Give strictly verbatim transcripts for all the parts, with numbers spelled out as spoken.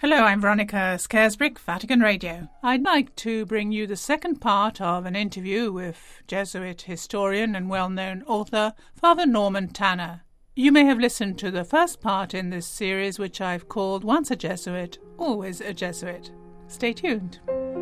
Hello, I'm Veronica Scaresbrick, Vatican Radio. I'd like to bring you the second part of an interview with Jesuit historian and well-known author Father Norman Tanner. You may have listened to the first part in this series, which I've called Once a Jesuit, Always a Jesuit. Stay tuned.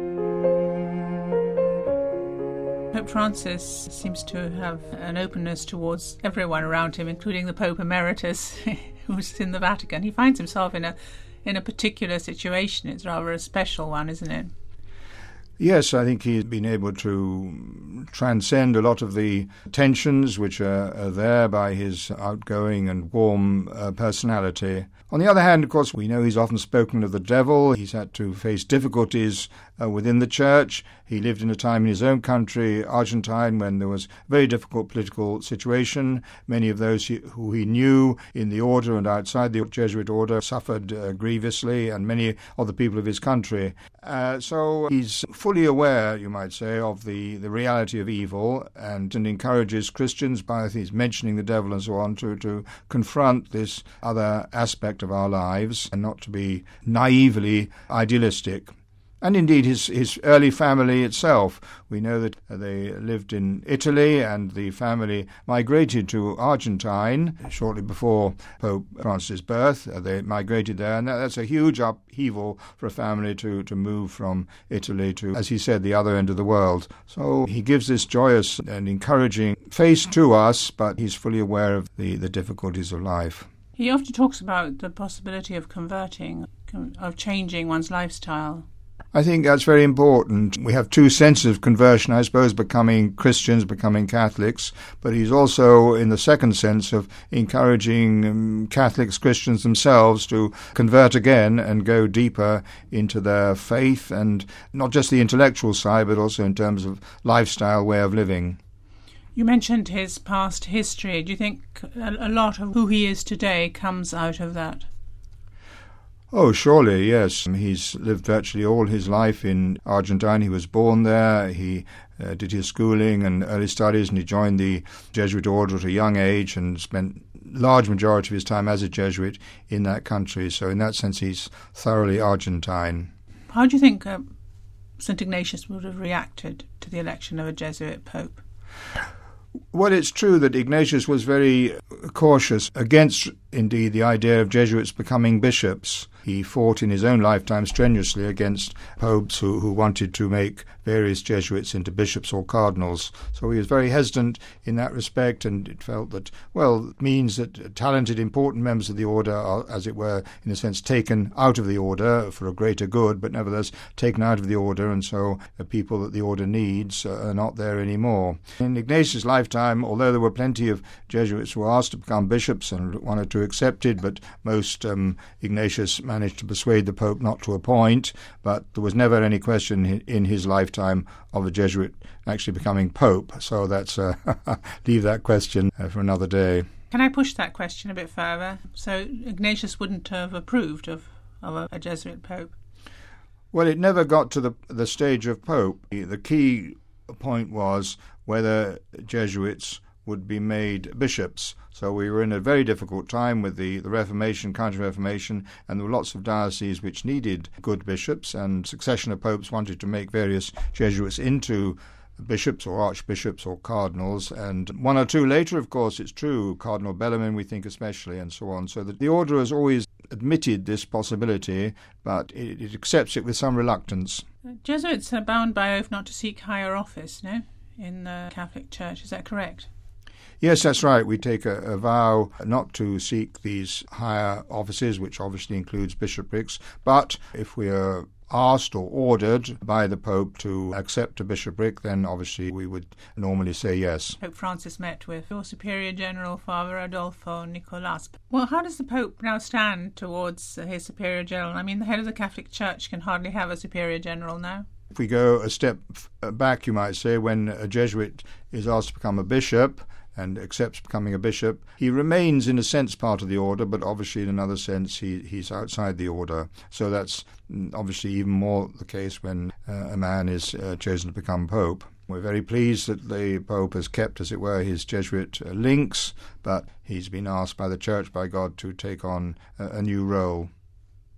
Pope Francis seems to have an openness towards everyone around him, including the Pope Emeritus, who's in the Vatican. He finds himself in a in a particular situation. It's rather a special one, isn't it? Yes, I think he's been able to transcend a lot of the tensions which are, are there by his outgoing and warm uh, personality. On the other hand, of course, we know he's often spoken of the devil. He's had to face difficulties uh, within the church. He lived in a time in his own country, Argentine, when there was a very difficult political situation. Many of those he, who he knew in the order and outside the Jesuit order suffered uh, grievously, and many of the people of his country. Uh, so he's fully aware, you might say, of the, the reality of evil, and, and encourages Christians, by his mentioning the devil and so on, to, to confront this other aspect of our lives and not to be naively idealistic. And indeed his, his early family itself. We know that they lived in Italy, and the family migrated to Argentine shortly before Pope Francis' birth. They migrated there, and that, that's a huge upheaval for a family to, to move from Italy to, as he said, the other end of the world. So he gives this joyous and encouraging face to us, but he's fully aware of the, the difficulties of life. He often talks about the possibility of converting, of changing one's lifestyle. I think that's very important. We have two senses of conversion, I suppose, becoming Christians, becoming Catholics, but he's also, in the second sense, of encouraging um, Catholics, Christians themselves to convert again and go deeper into their faith, and not just the intellectual side, but also in terms of lifestyle, way of living. You mentioned his past history. Do you think a lot of who he is today comes out of that? Oh, surely, yes. He's lived virtually all his life in Argentine. He was born there. He uh, did his schooling and early studies, and he joined the Jesuit order at a young age and spent large majority of his time as a Jesuit in that country. So in that sense, he's thoroughly Argentine. How do you think uh, Saint Ignatius would have reacted to the election of a Jesuit pope? Well, it's true that Ignatius was very cautious against, indeed, the idea of Jesuits becoming bishops. He fought in his own lifetime strenuously against popes who, who wanted to make various Jesuits into bishops or cardinals. So he was very hesitant in that respect, and it felt that, well, it means that talented, important members of the order are, as it were, in a sense, taken out of the order for a greater good, but nevertheless taken out of the order, and so the people that the order needs are not there anymore. In Ignatius' lifetime, although there were plenty of Jesuits who were asked to become bishops and one or two accepted, but most um, Ignatius managed to persuade the Pope not to appoint, but there was never any question in his lifetime of a Jesuit actually becoming Pope. So that's uh, leave that question uh, for another day. Can I push that question a bit further? So Ignatius wouldn't have approved of, of a, a Jesuit Pope? Well, it never got to the, the stage of Pope. The key point was whether Jesuits would be made bishops. So we were in a very difficult time with the, the Reformation, Counter-Reformation, and there were lots of dioceses which needed good bishops, and succession of popes wanted to make various Jesuits into bishops or archbishops or cardinals, and one or two later, of course, it's true, Cardinal Bellarmine, we think especially, and so on. So that the order has always admitted this possibility, but it, it accepts it with some reluctance. Jesuits are bound by oath not to seek higher office, no, in the Catholic Church. Is that correct? Yes, that's right. We take a, a vow not to seek these higher offices, which obviously includes bishoprics, but if we are asked or ordered by the Pope to accept a bishopric, then obviously we would normally say yes. Pope Francis met with your Superior General, Father Adolfo Nicolas. Well, how does the Pope now stand towards his Superior General? I mean, the head of the Catholic Church can hardly have a Superior General now. If we go a step back, you might say, when a Jesuit is asked to become a bishop and accepts becoming a bishop, he remains in a sense part of the order, but obviously in another sense he, he's outside the order. So that's obviously even more the case when uh, a man is uh, chosen to become Pope. We're very pleased that the Pope has kept, as it were, his Jesuit uh, links, but he's been asked by the Church, by God, to take on a, a new role.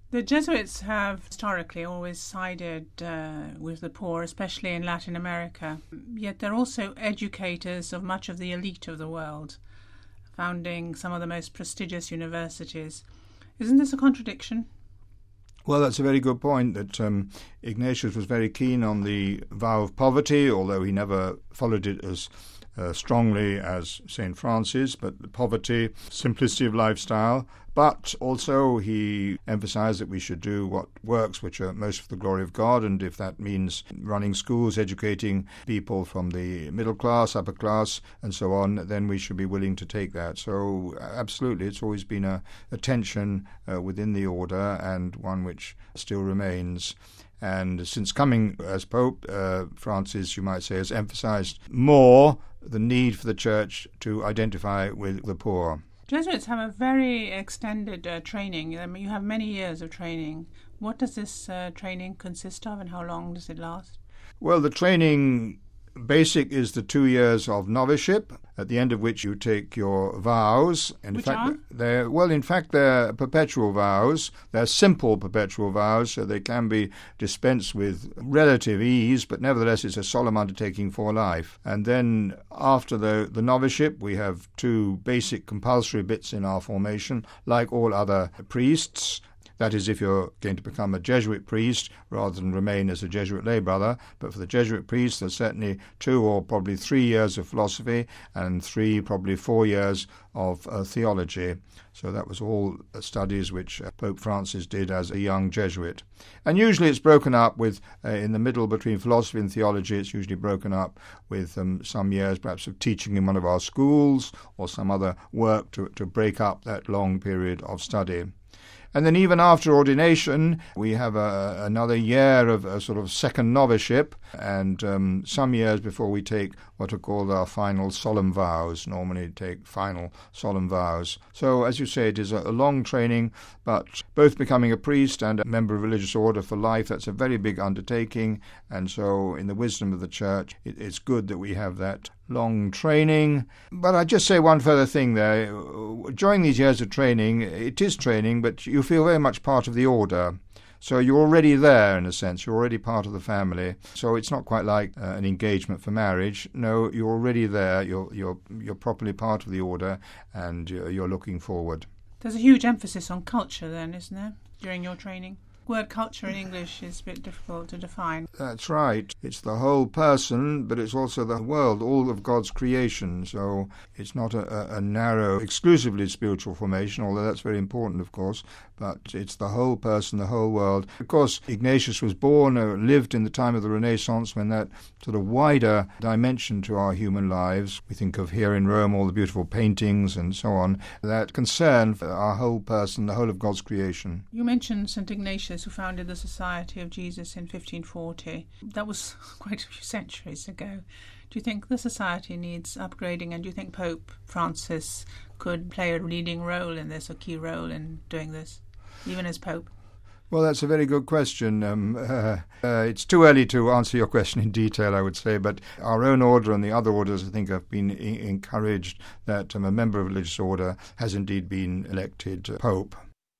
The Jesuits have historically always sided uh, with the poor, especially in Latin America. Yet they're also educators of much of the elite of the world, founding some of the most prestigious universities. Isn't this a contradiction? Well, that's a very good point, that um, Ignatius was very keen on the vow of poverty, although he never followed it as uh, strongly as Saint Francis, but the poverty, simplicity of lifestyle. But also he emphasized that we should do what works, which are most for the glory of God, and if that means running schools, educating people from the middle class, upper class, and so on, then we should be willing to take that. So absolutely, it's always been a, a tension uh, within the order, and one which still remains. And since coming as Pope, uh, Francis, you might say, has emphasized more the need for the Church to identify with the poor. Jesuits have a very extended uh, training. I mean, you have many years of training. What does this uh, training consist of, and how long does it last? Well, the training basic is the two years of novitiate, at the end of which you take your vows. In Which fact, are? They're, well, in fact, they're perpetual vows. They're simple perpetual vows, so they can be dispensed with relative ease, but nevertheless it's a solemn undertaking for life. And then after the, the novitiate, we have two basic compulsory bits in our formation, like all other priests. That is, if you're going to become a Jesuit priest rather than remain as a Jesuit lay brother. But for the Jesuit priest, there's certainly two or probably three years of philosophy and three, probably four years of uh, theology. So that was all studies which uh, Pope Francis did as a young Jesuit. And usually it's broken up with, uh, in the middle between philosophy and theology, it's usually broken up with um, some years perhaps of teaching in one of our schools or some other work to, to break up that long period of study. And then even after ordination, we have a, another year of a sort of second novitiate, and um, some years before we take what are called our final solemn vows, normally take final solemn vows. So, as you say, it is a, a long training, but both becoming a priest and a member of a religious order for life, that's a very big undertaking, and so in the wisdom of the Church, it, it's good that we have that long training. But I just say one further thing there. During these years of training, it is training, but you feel very much part of the order. So you're already there, in a sense. You're already part of the family. So it's not quite like uh, an engagement for marriage. No, you're already there. You're you're you're properly part of the order, and you're, you're looking forward. There's a huge emphasis on culture then, isn't there, during your training? Word culture in English is a bit difficult to define. That's right. It's the whole person, but it's also the world, all of God's creation. So it's not a, a narrow, exclusively spiritual formation, although that's very important, of course, but it's the whole person, the whole world. Of course, Ignatius was born, uh, lived in the time of the Renaissance, when that sort of wider dimension to our human lives, we think of here in Rome all the beautiful paintings and so on, that concern for our whole person, the whole of God's creation. You mentioned Saint Ignatius, who founded the Society of Jesus in fifteen forty. That was quite a few centuries ago. Do you think the society needs upgrading, and do you think Pope Francis could play a leading role in this, a key role in doing this, even as Pope? Well, that's a very good question. Um, uh, uh, it's too early to answer your question in detail, I would say, but our own order and the other orders, I think, have been I- encouraged that um, a member of a religious order has indeed been elected uh, Pope.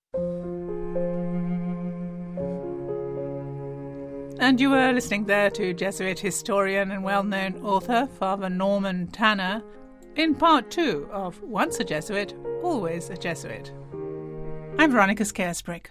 And you were listening there to Jesuit historian and well-known author, Father Norman Tanner, in part two of Once a Jesuit, Always a Jesuit. I'm Veronica Scaresbrick.